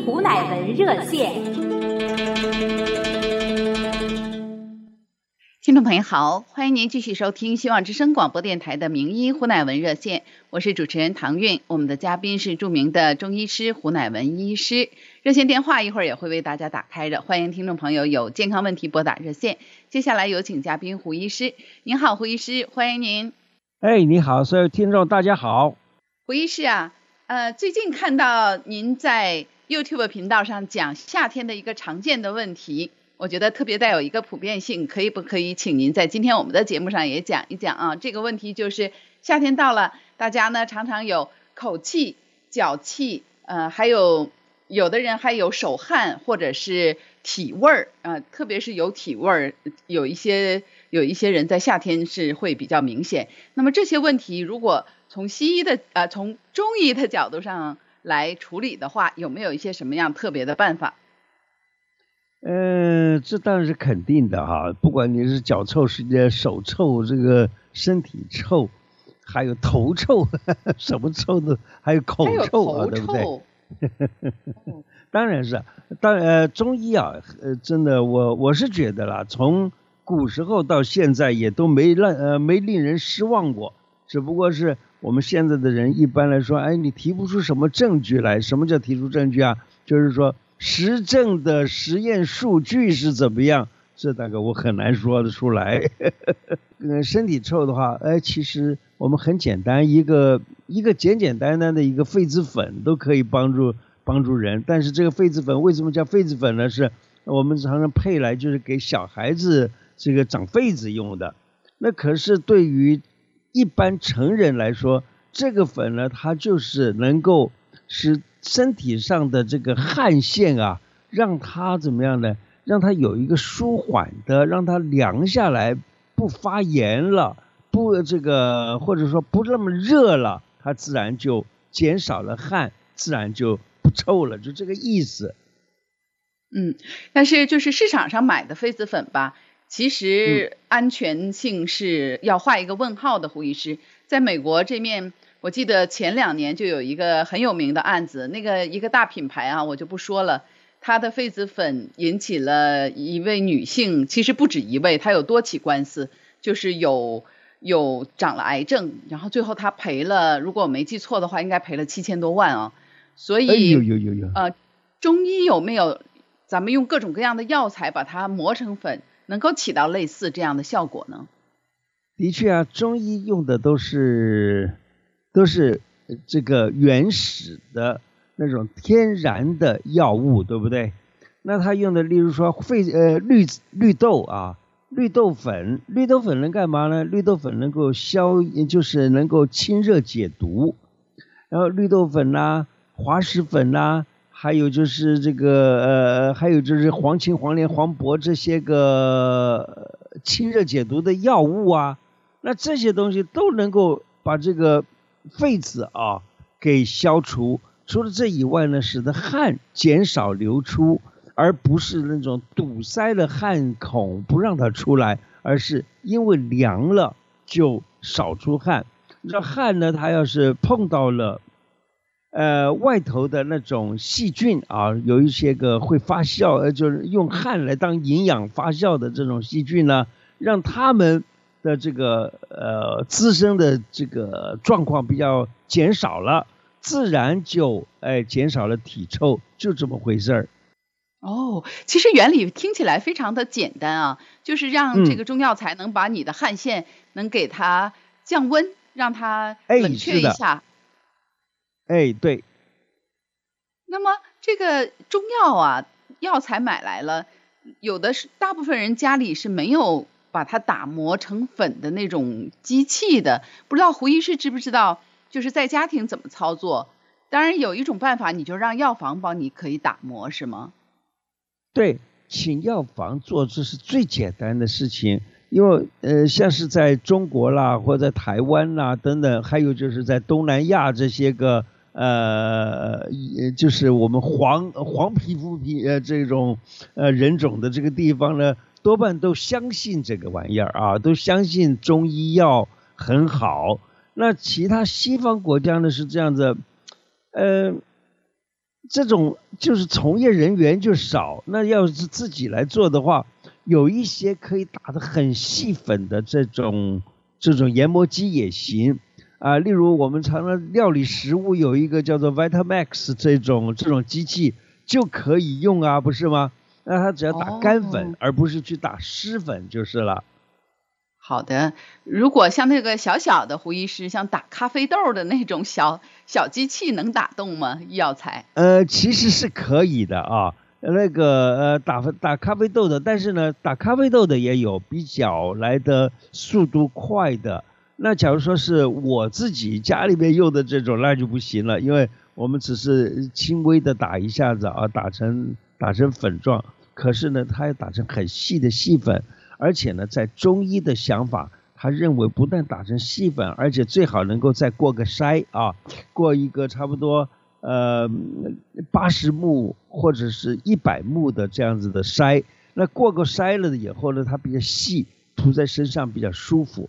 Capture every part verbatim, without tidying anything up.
胡乃文热线。 听众朋友好，欢迎您继续收听希望之声广播电台的名医胡乃文热线，我是主持人唐韵，我们的嘉宾是著名的中医师胡乃文医师。热线电话一会儿也会为大家打开的，欢迎听众朋友有健康问题拨打热线。接下来有请嘉宾胡医师。您好，胡医师，欢迎您。 哎，你好，所有听众大家好。 胡医师啊，呃，最近看到您在 YouTube 频道上讲夏天的一个常见的问题，我觉得特别带有一个普遍性，可以不可以请您在今天我们的节目上也讲一讲啊？这个问题就是夏天到了，大家呢常常有口气、脚气，呃，还有有的人还有手汗或者是体味儿啊、呃，特别是有体味儿，有一些有一些人在夏天是会比较明显。那么这些问题如果从西医的呃从中医的角度上来处理的话，有没有一些什么样特别的办法？ 呃，这当然是肯定的哈，不管你是脚臭、是手臭、这个身体臭，还有头臭，呵呵什么臭的，还有口臭啊，对不对？当然是，当呃中医啊，呃真的我我是觉得啦，从古时候到现在也都没让呃没令人失望过，只不过是我们现在的人一般来说，哎，你提不出什么证据来。什么叫提出证据啊？就是说实证的实验数据是怎么样，这大概我很难说得出来。呃，身体臭的话，哎，其实我们很简单，一个一个简简单单的一个痱子粉都可以帮助帮助人。但是这个痱子粉为什么叫痱子粉呢？是我们常常配来就是给小孩子这个长痱子用的。那可是对于一般成人来说，这个粉呢，它就是能够使身体上的这个汗腺啊，让它怎么样呢？让它有一个舒缓的，让它凉下来，不发炎了，不这个或者说不那么热了，它自然就减少了汗，自然就不臭了，就这个意思。 嗯，但是就是市场上买的痱子粉吧，其实安全性是要画一个问号的。胡医师，在美国这面，我记得前两年就有一个很有名的案子，那个一个大品牌啊，我就不说了，它的痱子粉引起了一位女性，其实不止一位，她有多起官司，就是有有长了癌症，然后最后她赔了，如果我没记错的话，应该赔了七千多万啊。所以， 哎呦呦呦呦， 呃，中医有没有咱们用各种各样的药材把它磨成粉，能够起到类似这样的效果呢？ 的确啊，中医用的都是都是这个原始的那种天然的药物，对不对？那他用的，例如说肺呃绿绿豆啊，绿豆粉，绿豆粉能干嘛呢？绿豆粉能够消，就是能够清热解毒。然后绿豆粉呐、滑石粉呐、还有就是这个呃，还有就是黄芩、黄连、黄柏这些个清热解毒的药物啊，那这些东西都能够把这个痱子啊给消除。除了这以外呢，使得汗减少流出，而不是那种堵塞了汗孔不让它出来，而是因为凉了就少出汗。这汗呢，它要是碰到了呃外头的那种细菌啊，有一些个会发酵，呃就是用汗来当营养发酵的这种细菌呢，让它们的这个呃滋生的这个状况比较减少了，自然就哎减少了体臭，就这么回事儿。 哦，其实原理听起来非常的简单啊，就是让这个中药材能把你的汗腺能给它降温，让它冷却一下。 哎，对。 那么这个中药啊，药材买来了，有的是大部分人家里是没有把它打磨成粉的那种机器的，不知道胡医师知不知道，就是在家庭怎么操作？当然有一种办法，你就让药房帮你可以打磨，是吗？ 对，请药房做这是最简单的事情，因为呃，像是在中国啦，或者在台湾啦等等，还有就是在东南亚这些个呃，就是我们黄黄皮肤皮呃这种呃人种的这个地方呢，多半都相信这个玩意儿啊，都相信中医药很好。那其他西方国家呢是这样子，呃， 这种就是从业人员就少，那要是自己来做的话，有一些可以打得很细粉的这种这种研磨机也行啊。例如我们常常料理食物有一个叫做 Vitamax 这种这种机器就可以用啊，不是吗？那它只要打干粉，哦，而不是去打湿粉就是了。 好的，如果像那个小小的胡医师，像打咖啡豆的那种小小机器，能打动吗？医药材？ 呃，其实是可以的啊，那个呃打打咖啡豆的，但是呢，打咖啡豆的也有比较来的速度快的。那假如说是我自己家里面用的这种，那就不行了，因为我们只是轻微的打一下子啊，打成打成粉状，可是呢，它要打成很细的细粉。而且呢，在中医的想法，他认为不但打成细粉，而且最好能够再过个筛啊，过一个差不多呃八十目或者是一百目的这样子的筛。那过个筛了以后呢，它比较细，涂在身上比较舒服。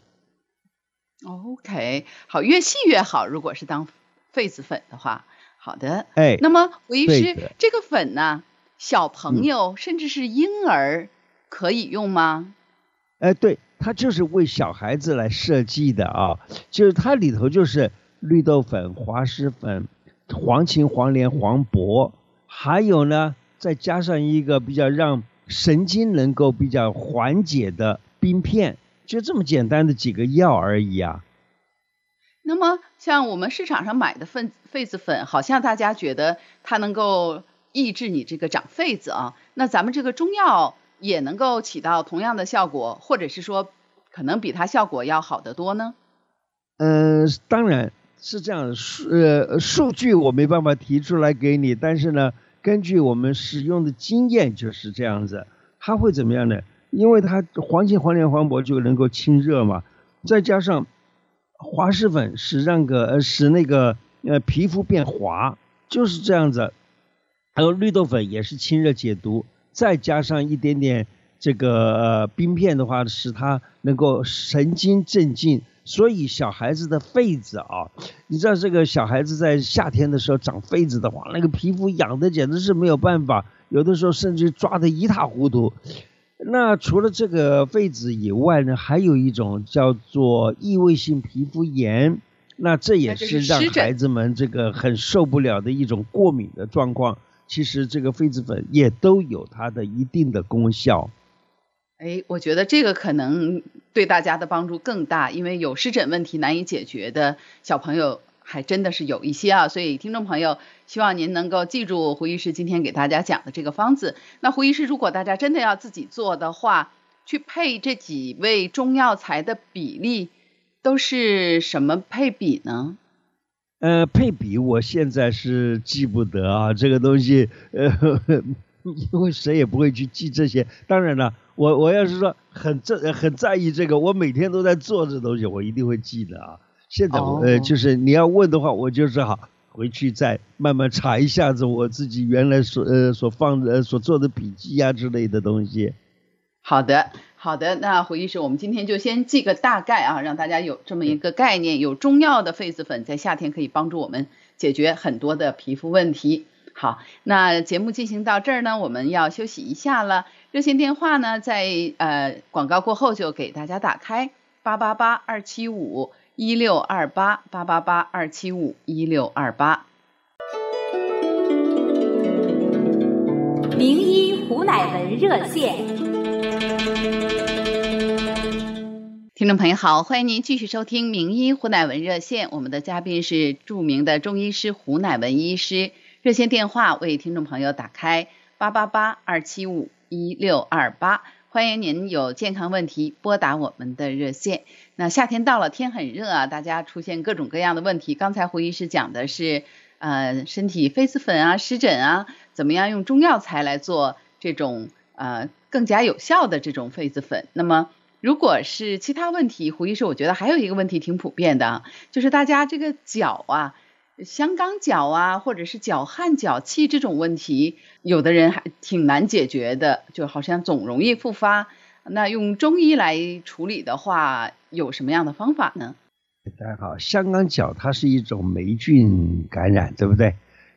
OK， 好，越细越好。如果是当痱子粉的话，好的。 哎， 那么胡医师，这个粉呢，小朋友、嗯、甚至是婴儿可以用吗？ 哎，对，它就是为小孩子来设计的啊，就是它里头就是绿豆粉、滑石粉、黄芩、黄连、黄柏，还有呢，再加上一个比较让神经能够比较缓解的冰片，就这么简单的几个药而已啊。 那么像我们市场上买的痱痱子粉，好像大家觉得它能够抑制你这个长痱子啊，那咱们这个中药也能够起到同样的效果，或者是说可能比它效果要好得多呢？ 嗯、呃，当然是这样，数呃数据我没办法提出来给你，但是呢，根据我们使用的经验就是这样子。它会怎么样呢？因为它黄芩、黄连、黄柏就能够清热嘛，再加上滑石粉使让个呃使那个呃皮肤变滑，就是这样子。还有绿豆粉也是清热解毒。再加上一点点这个呃冰片的话，使它能够神经镇静。所以小孩子的痱子啊，你知道这个小孩子在夏天的时候长痱子的话，那个皮肤痒的简直是没有办法，有的时候甚至抓得一塌糊涂。那除了这个痱子以外呢，还有一种叫做异位性皮肤炎，那这也是让孩子们这个很受不了的一种过敏的状况。其实这个痱子粉也都有它的一定的功效。 哎，我觉得这个可能对大家的帮助更大，因为有湿疹问题难以解决的小朋友还真的是有一些啊，所以听众朋友希望您能够记住胡医师今天给大家讲的这个方子。那胡医师，如果大家真的要自己做的话，去配这几味中药材的比例都是什么配比呢？ 呃，配比我现在是记不得啊，这个东西，呃，呵呵因为谁也不会去记这些。当然了，我我要是说很在很在意这个，我每天都在做这东西，我一定会记得啊。现在我、哦、呃，就是你要问的话，我就是好回去再慢慢查一下子我自己原来所呃所放的所做的笔记啊之类的东西。 好的。好的，那胡医师，我们今天就先记个大概啊，让大家有这么一个概念，有中药的痱子粉在夏天可以帮助我们解决很多的皮肤问题。好，那节目进行到这儿呢，我们要休息一下了。热线电话呢，在呃广告过后就给大家打开八八八二七五一六二八八八八二七五一六二八。 名医胡乃文热线。 听众朋友好，欢迎您继续收听名医胡乃文热线，我们的嘉宾是著名的中医师胡乃文医师。热线电话为听众朋友打开八八八二七五一六二八，欢迎您有健康问题拨打我们的热线。那夏天到了，天很热啊，大家出现各种各样的问题。刚才胡医师讲的是呃身体痱子粉啊、湿疹啊，怎么样用中药材来做这种呃更加有效的这种痱子粉。那么如果是其他问题，胡医师我觉得还有一个问题挺普遍的，就是大家这个脚啊，香港脚啊，或者是脚汗脚气这种问题，有的人还挺难解决的，就好像总容易复发。那用中医来处理的话，有什么样的方法呢？ 大家好，香港脚它是一种霉菌感染，对不对？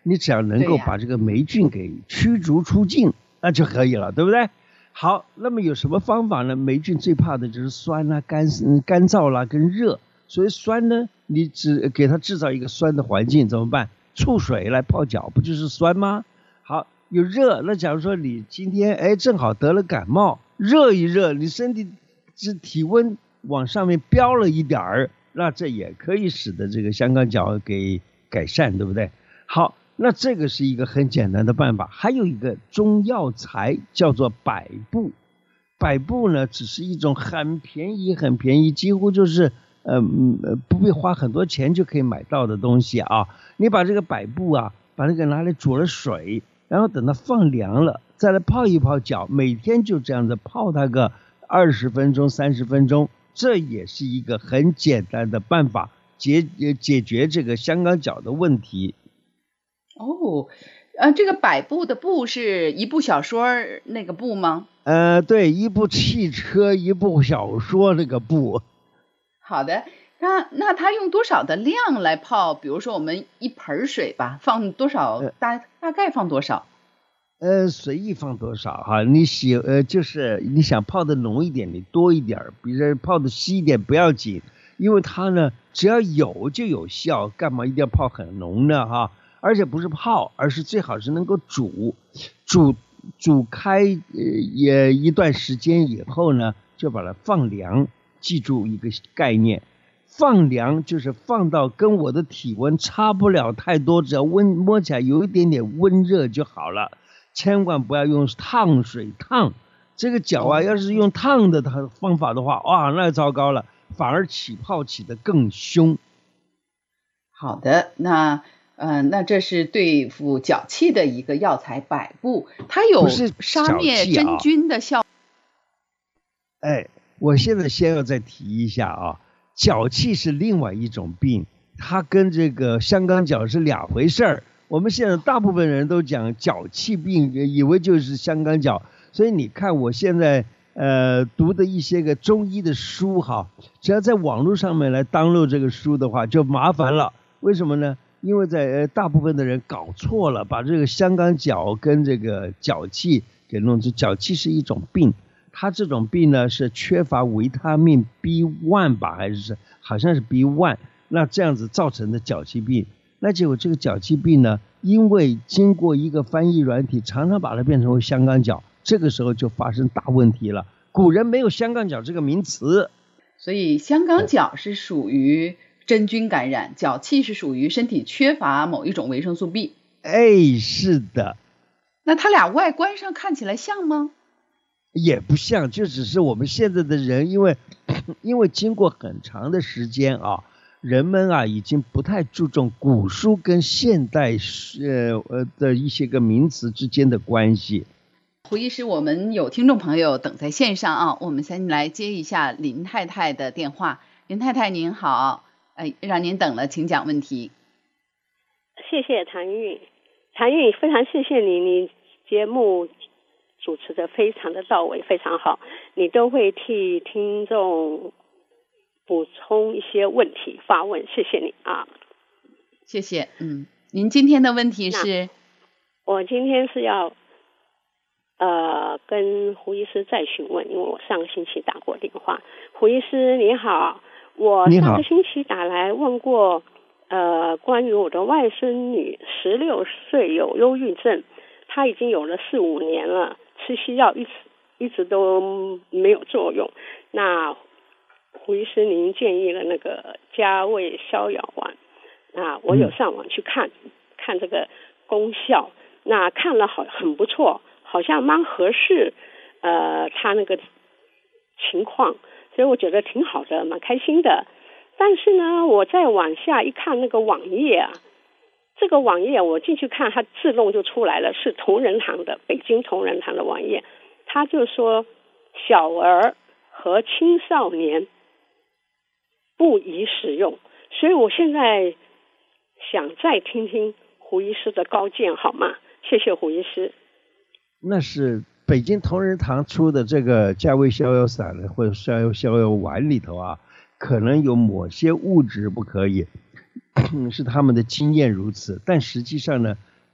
你只要能够把这个霉菌给驱逐出境，那就可以了，对不对？好，那么有什么方法呢？霉菌最怕的就是酸啦、干干燥啦跟热，所以酸呢，你只给它制造一个酸的环境怎么办？醋水来泡脚不就是酸吗？好，有热，那假如说你今天哎正好得了感冒，热一热，你身体这体温往上面飙了一点儿，那这也可以使得这个香港脚给改善，对不对？好，那这个是一个很简单的办法。还有一个中药材叫做百部，百部呢只是一种很便宜很便宜，几乎就是呃不必花很多钱就可以买到的东西啊。你把这个百部啊，把这个拿来煮了水，然后等它放凉了，再来泡一泡脚，每天就这样子泡它个二十分钟、三十分钟，这也是一个很简单的办法，解解决这个香港脚的问题。 哦，呃，这个百部的部是一部小说那个部吗？ 呃，对，一部汽车，一部小说那个部。 好的，那那它用多少的量来泡？比如说我们一盆水吧，放多少？大大概放多少？ 呃，随意放多少哈，你喜呃就是你想泡的浓一点，你多一点，比如泡的稀一点不要紧，因为它呢只要有就有效，干嘛一定要泡很浓呢哈？而且不是泡，而是最好是能够煮，煮煮开呃也一段时间以后呢，就把它放凉。记住一个概念，放凉就是放到跟我的体温差不了太多，只要温摸起来有一点点温热就好了。千万不要用烫水烫，这个脚啊，要是用烫的方法的话，哇，那糟糕了，反而起泡起得更凶。 好的，那呃，那这是对付脚气的一个药材百部，它有杀灭真菌的效果。 哎，我现在先要再提一下啊，脚气是另外一种病，它跟这个香港脚是两回事儿。我们现在大部分人都讲脚气病，以为就是香港脚，所以你看我现在呃读的一些个中医的书哈，只要在网络上面来download这个书的话就麻烦了。为什么呢？因为在呃大部分的人搞错了，把这个香港脚跟这个脚气给弄成，脚气是一种病，它这种病呢是缺乏维他命 B 一 吧，还是好像是 B 一， 那这样子造成的脚气病。那结果这个脚气病呢，因为经过一个翻译软体，常常把它变成为香港脚，这个时候就发生大问题了。古人没有香港脚这个名词， 所以香港脚是属于真菌感染，脚气是属于身体缺乏某一种维生素 B。 哎，是的。 那它俩外观上看起来像吗？ 也不像，就只是我们现在的人，因为因为经过很长的时间啊。人们啊，已经不太注重古书跟现代呃呃的一些个名词之间的关系。 胡医师，我们有听众朋友等在线上啊，我们先来接一下林太太的电话。林太太您好，哎，让您等了，请讲问题。 谢谢谭玉，谭玉非常谢谢你，你节目主持的非常的到位，非常好，你都会替听众补充一些问题发问，谢谢你啊。 谢谢。嗯，您今天的问题是？ 我今天是要呃跟胡医师再询问，因为我上个星期打过电话。胡医师你好，我上个星期打来问过呃关于我的外甥女十六岁有忧郁症，她已经有了四五年了，吃西药一直一直都没有作用。那胡医师您建议了那个加味逍遥丸，那我有上网去看、嗯、看这个功效，那看了好很不错，好像蛮合适呃他那个情况，所以我觉得挺好的，蛮开心的。但是呢，我再往下一看那个网页啊，这个网页我进去看，它自动就出来了，是同仁堂的，北京同仁堂的网页，他就说小儿和青少年不宜使用，所以我现在想再听听胡医师的高见好吗？谢谢胡医师。 那是北京同仁堂出的这个加味逍遥散或者逍遥逍遥丸里头啊，可能有某些物质不可以，是他们的经验如此，但实际上呢，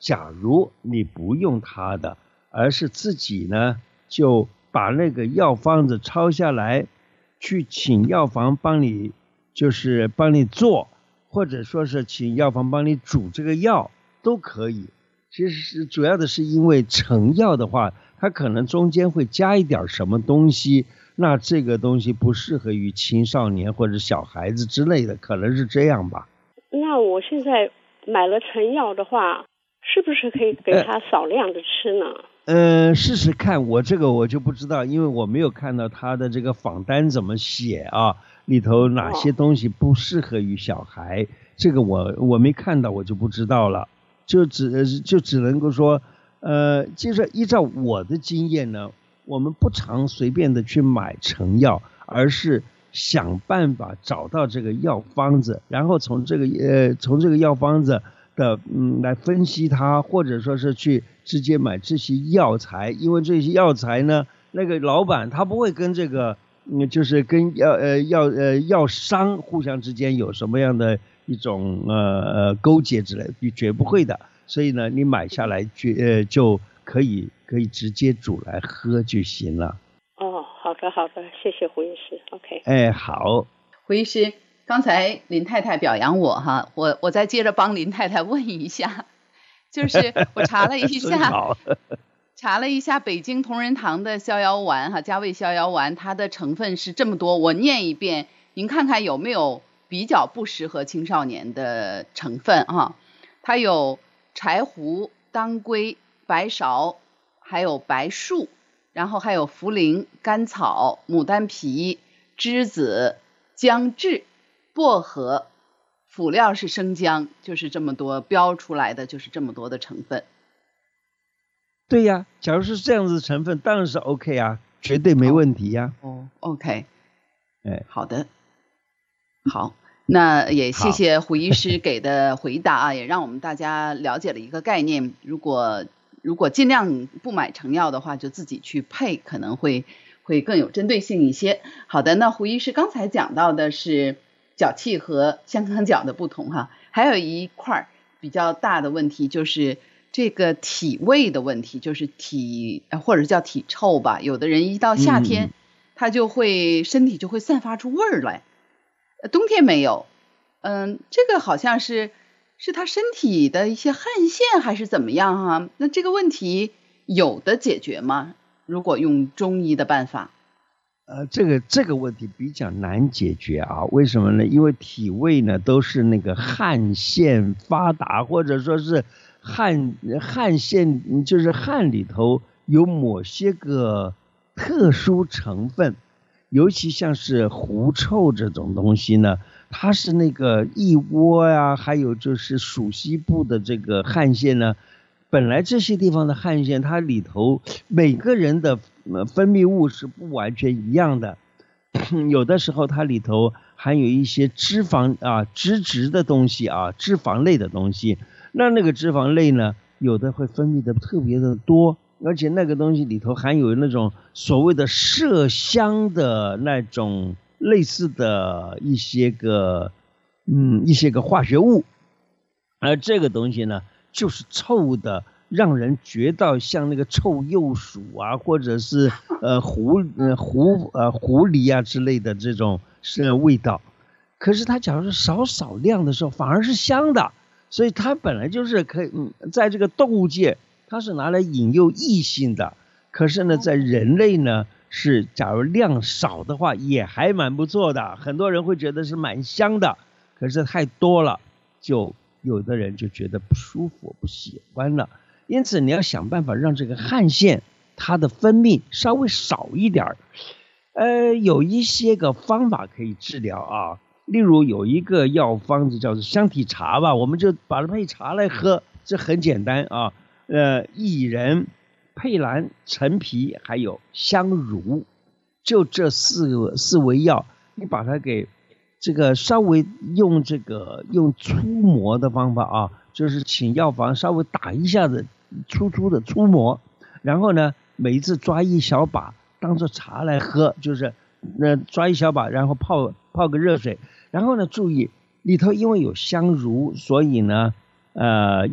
假如你不用它的，而是自己呢就把那个药方子抄下来，去请药房帮你就是帮你做，或者说是请药房帮你煮这个药都可以。其实是主要的是因为成药的话，它可能中间会加一点什么东西，那这个东西不适合于青少年或者小孩子之类的，可能是这样吧。 那我现在买了成药的话，是不是可以给他少量的吃呢？ 呃, 呃试试看，我这个我就不知道，因为我没有看到他的这个访单怎么写啊，里头哪些东西不适合于小孩，哦、这个我我没看到，我就不知道了。就只就只能够说，呃，就是依照我的经验呢，我们不常随便的去买成药，而是想办法找到这个药方子，然后从这个呃从这个药方子的嗯来分析它，或者说是去直接买这些药材，因为这些药材呢，那个老板他不会跟这个嗯就是跟药呃药呃药商互相之间有什么样的一种呃呃勾结之类的，绝不会的。所以呢，你买下来就呃就可以可以直接煮来喝就行了。 哦，好的好的，谢谢胡医师。OK。 哎，好。 胡医师，刚才林太太表扬我哈，我我再接着帮林太太问一下，就是我查了一下，查了一下北京同仁堂的逍遥丸哈，加味逍遥丸，它的成分是这么多，我念一遍，您看看有没有比较不适合青少年的成分哈。它有柴胡、当归、白芍，还有白术，然后还有茯苓、甘草、牡丹皮、栀子、姜至、薄荷，辅料是生姜，就是这么多，标出来的就是这么多的成分。 对呀，假如是这样子的成分，当然是 OK 啊，绝对没问题呀。 哦, 哦 ，OK， 哎， 好的，好。那也谢谢胡医师给的回答啊，也让我们大家了解了一个概念。如果如果尽量不买成药的话，就自己去配，可能会会更有针对性一些。好的，那胡医师刚才讲到的是脚气和香港脚的不同哈，还有一块比较大的问题就是这个体味的问题，就是体或者叫体臭吧。有的人一到夏天，嗯、他就会身体就会散发出味儿来。冬天没有，嗯，这个好像是是他身体的一些汗腺还是怎么样啊？那这个问题有的解决吗？如果用中医的办法？ 呃，这个这个问题比较难解决啊，为什么呢？因为体味呢都是那个汗腺发达，或者说是汗汗腺就是汗里头有某些个特殊成分。尤其像是狐臭这种东西呢，它是那个腋窝呀，还有就是属膝部的这个汗腺呢，本来这些地方的汗腺它里头每个人的分泌物是不完全一样的，有的时候它里头含有一些脂肪啊脂质的东西啊脂肪类的东西，那那个脂肪类呢有的会分泌的特别的多，而且那个东西里头含有那种所谓的麝香的那种类似的一些个嗯一些个化学物，而这个东西呢就是臭的，让人觉得像那个臭鼬鼠啊，或者是呃狐呃狐呃狐狸啊之类的这种是味道。可是它假如是少少量的时候，反而是香的，所以它本来就是可以嗯在这个动物界。它是拿来引诱异性的，可是呢，在人类呢，是假如量少的话，也还蛮不错的。很多人会觉得是蛮香的，可是太多了，就有的人就觉得不舒服、不喜欢了。因此，你要想办法让这个汗腺它的分泌稍微少一点。呃，有一些个方法可以治疗啊，例如有一个药方子叫做香体茶吧，我们就把它配茶来喝，这很简单啊。呃，薏仁、佩兰、陈皮还有香茹，就这四个四味药，你把它给这个稍微用这个用粗磨的方法啊，就是请药房稍微打一下子粗粗的粗磨，然后呢，每一次抓一小把当做茶来喝，就是那抓一小把，然后泡泡个热水，然后呢，注意里头因为有香茹，所以呢，呃，要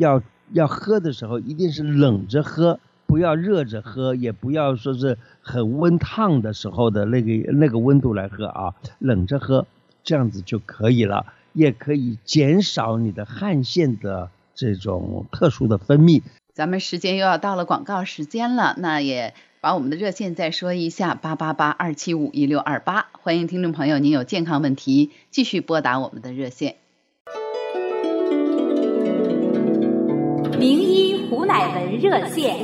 要喝的时候一定是冷着喝，不要热着喝，也不要说是很温烫的时候的那个那个温度来喝啊，冷着喝，这样子就可以了，也可以减少你的汗腺的这种特殊的分泌。 咱们时间又要到了广告时间了，那也把我们的热线再说一下，八八八二七五一六二八，欢迎听众朋友您有健康问题继续拨打我们的热线。 名医胡乃文热线。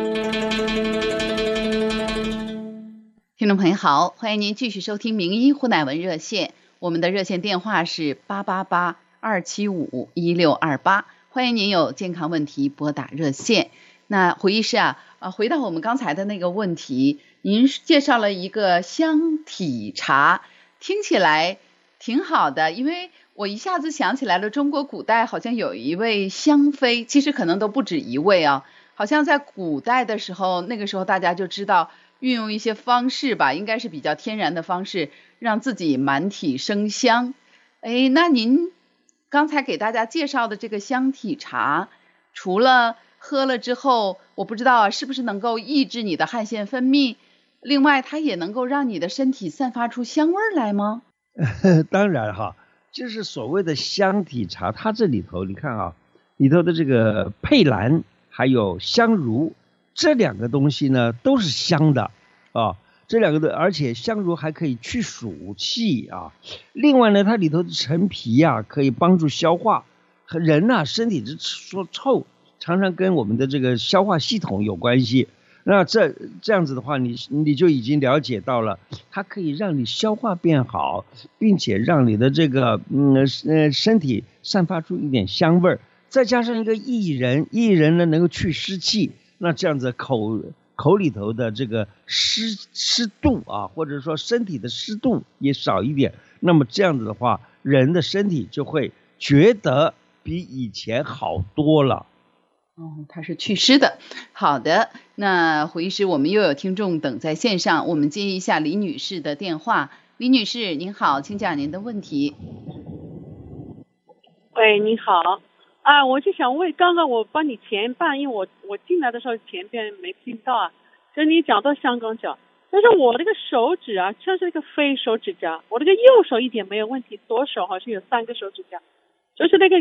听众朋友好，欢迎您继续收听名医胡乃文热线，我们的热线电话是八八八二七五一六二八，欢迎您有健康问题拨打热线。那胡医师啊，啊，回到我们刚才的那个问题，您介绍了一个香体茶，听起来挺好的，因为我一下子想起来了，中国古代好像有一位香妃，其实可能都不止一位啊，好像在古代的时候，那个时候大家就知道运用一些方式吧，应该是比较天然的方式，让自己满体生香。哎，那您刚才给大家介绍的这个香体茶，除了喝了之后，我不知道是不是能够抑制你的汗腺分泌，另外它也能够让你的身体散发出香味来吗？ 当然哈，就是所谓的香体茶，它这里头你看啊，里头的这个佩兰还有香茹这两个东西呢都是香的啊，这两个的，而且香茹还可以去暑气啊。另外呢，它里头的陈皮啊可以帮助消化，和人啊身体之说臭常常跟我们的这个消化系统有关系。那这这样子的话，你你就已经了解到了，它可以让你消化变好，并且让你的这个嗯呃身体散发出一点香味儿，再加上一个薏仁，薏仁呢能够去湿气，那这样子口口里头的这个湿湿度啊，或者说身体的湿度也少一点，那么这样子的话，人的身体就会觉得比以前好多了。 哦，它是祛湿的。好的，那胡医师，我们又有听众等在线上，我们接一下李女士的电话。李女士您好，请讲您的问题。 喂，你好啊，我就想问，刚刚我帮你前半，因为我我进来的时候前边没听到啊，就是你讲到香港脚，但是我这个手指啊像是一个非手指甲，我这个右手一点没有问题，左手好像有三个手指甲，就是那个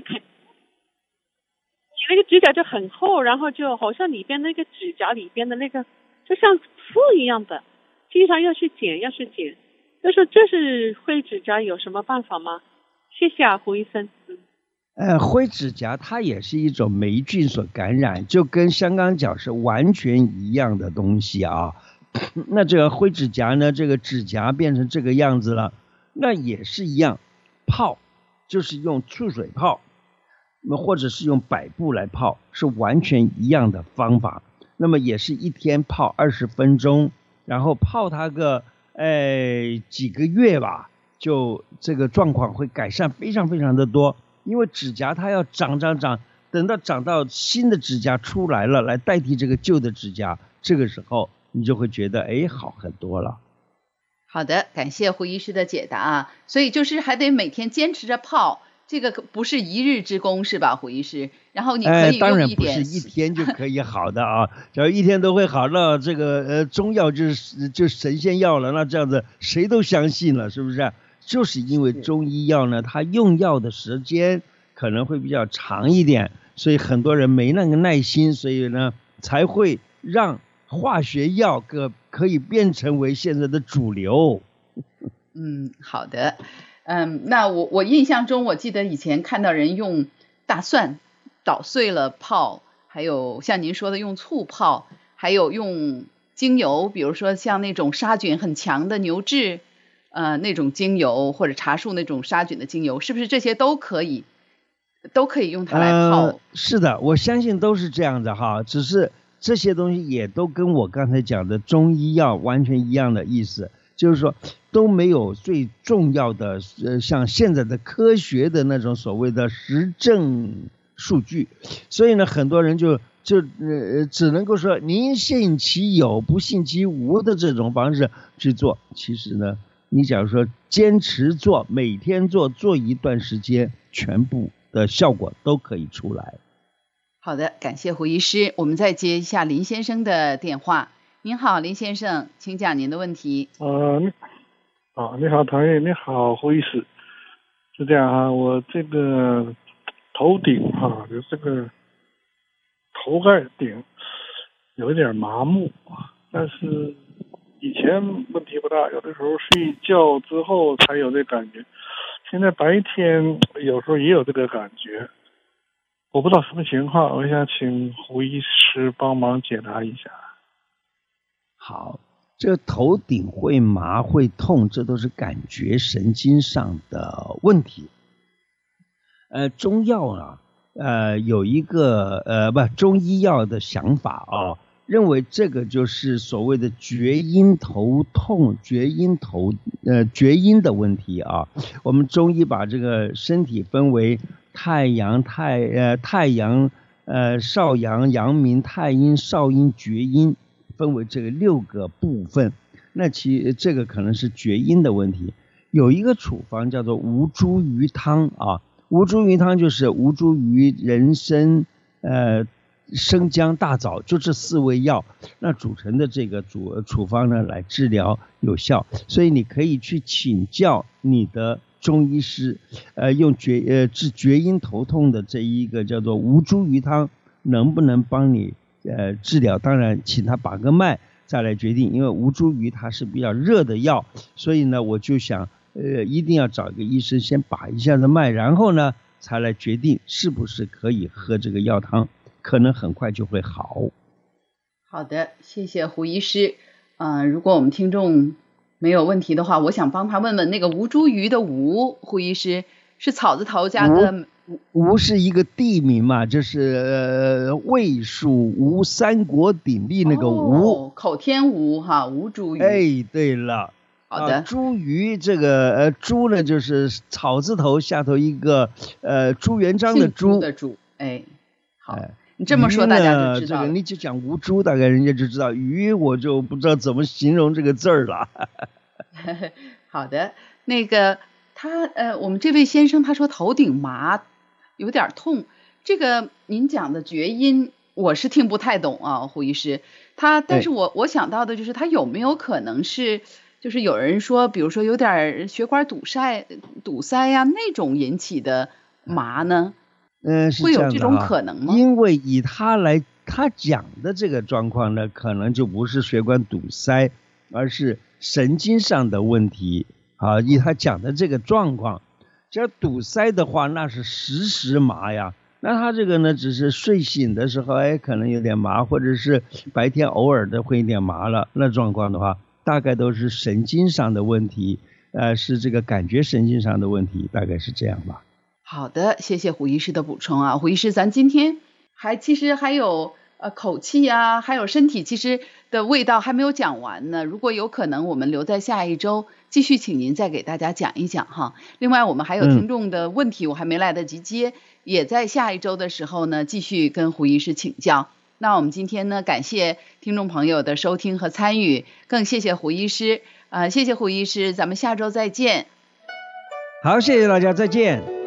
你那个指甲就很厚，然后就好像里边那个指甲里边的那个就像刺一样的，经常要去剪要去剪，就说这是灰指甲，有什么办法吗？谢谢啊，胡医生。 呃，灰指甲它也是一种霉菌所感染，就跟香港脚是完全一样的东西啊。那这个灰指甲呢，这个指甲变成这个样子了，那也是一样，泡就是用醋水泡，那么或者是用百布来泡，是完全一样的方法。那么也是一天泡二十分钟，然后泡它个哎几个月吧，就这个状况会改善非常非常的多。因为指甲它要长长长，等到长到新的指甲出来了，来代替这个旧的指甲，这个时候你就会觉得哎好很多了。 好的，感谢胡医师的解答啊。所以就是还得每天坚持着泡，这个不是一日之功是吧，胡医师？然后你可以用一点、 哎、当然不是一天就可以好的啊，只要一天都会好，那这个呃中药就是就神仙药了，那这样子谁都相信了，是不是？就是因为中医药呢，它用药的时间可能会比较长一点，所以很多人没那个耐心，所以呢才会让化学药可可以变成为现在的主流。 嗯，好的。嗯，那我我印象中，我记得以前看到人用大蒜捣碎了泡，还有像您说的用醋泡，还有用精油，比如说像那种杀菌很强的牛至呃那种精油，或者茶树那种杀菌的精油，是不是这些都可以都可以用它来泡？ 呃、是的，我相信都是这样的哈，只是这些东西也都跟我刚才讲的中医药完全一样的意思，就是说都没有最重要的呃像现在的科学的那种所谓的实证数据，所以呢很多人就就呃只能够说您信其有不信其无的这种方式去做。其实呢你假如说坚持做，每天做做一段时间，全部的效果都可以出来。 好的，感谢胡医师。我们再接一下林先生的电话。您好，林先生，请讲您的问题。 呃，你啊，你好，唐毅，你好，胡医师。是这样啊，我这个头顶哈、啊，就这个头盖顶有一点麻木，但是以前问题不大，有的时候睡觉之后才有这感觉，现在白天有时候也有这个感觉，我不知道什么情况，我想请胡医师帮忙解答一下。 好，这头顶会麻会痛，这都是感觉神经上的问题。呃，中药啊，呃，有一个呃不中医药的想法啊，认为这个就是所谓的厥阴头痛、厥阴头呃厥阴的问题啊。我们中医把这个身体分为太阳、太呃太阳、呃少阳、阳明、太阴、少阴、厥阴。分为这个六个部分，那其这个可能是厥阴的问题。有一个处方叫做吴茱萸汤啊，吴茱萸汤就是吴茱萸、人参、呃生姜、大枣，就这四味药，那组成的这个主处方呢来治疗有效，所以你可以去请教你的中医师，呃用厥呃治厥阴头痛的这一个叫做吴茱萸汤能不能帮你呃，治疗，当然请他把个脉再来决定，因为吴茱萸它是比较热的药，所以呢我就想呃一定要找一个医生先把一下的脉，然后呢才来决定是不是可以喝这个药汤，可能很快就会好。 好的，谢谢胡医师。呃，如果我们听众没有问题的话，我想帮他问问那个吴茱萸的吴，胡医师是草字头加个吴是一个地名嘛，就是呃魏蜀吴三国鼎立那个吴、 哦、口天吴哈，吴茱萸。 哎，对了， 好的。 啊、茱萸这个呃茱呢就是草字头下头一个呃朱元璋的朱的朱，哎，好，哎、你这么说大家就知道了。 这个你就讲吴茱，大概人家就知道，萸我就不知道怎么形容这个字儿了。 好的，那个他呃我们这位先生他说头顶麻。有点痛，这个您讲的厥阴我是听不太懂啊，胡医师。他但是我我想到的就是他有没有可能是，就是有人说，比如说有点血管堵塞堵塞呀、啊、那种引起的麻呢？ 嗯、呃， 会有这种可能吗？ 因为以他来他讲的这个状况呢，可能就不是血管堵塞，而是神经上的问题啊。以他讲的这个状况。只要堵塞的话，那是时时麻呀。那他这个呢，只是睡醒的时候，哎，可能有点麻，或者是白天偶尔的会有点麻了。那状况的话，大概都是神经上的问题，呃，是这个感觉神经上的问题，大概是这样吧。 好的，谢谢胡医师的补充啊，胡医师，咱今天还其实还有呃口气啊，还有身体其实的味道还没有讲完呢。如果有可能，我们留在下一周。继续请您再给大家讲一讲哈。另外我们还有听众的问题、嗯、我还没来得及接，也在下一周的时候呢继续跟胡医师请教。那我们今天呢感谢听众朋友的收听和参与，更谢谢胡医师，呃，谢谢胡医师，咱们下周再见。 好，谢谢大家，再见。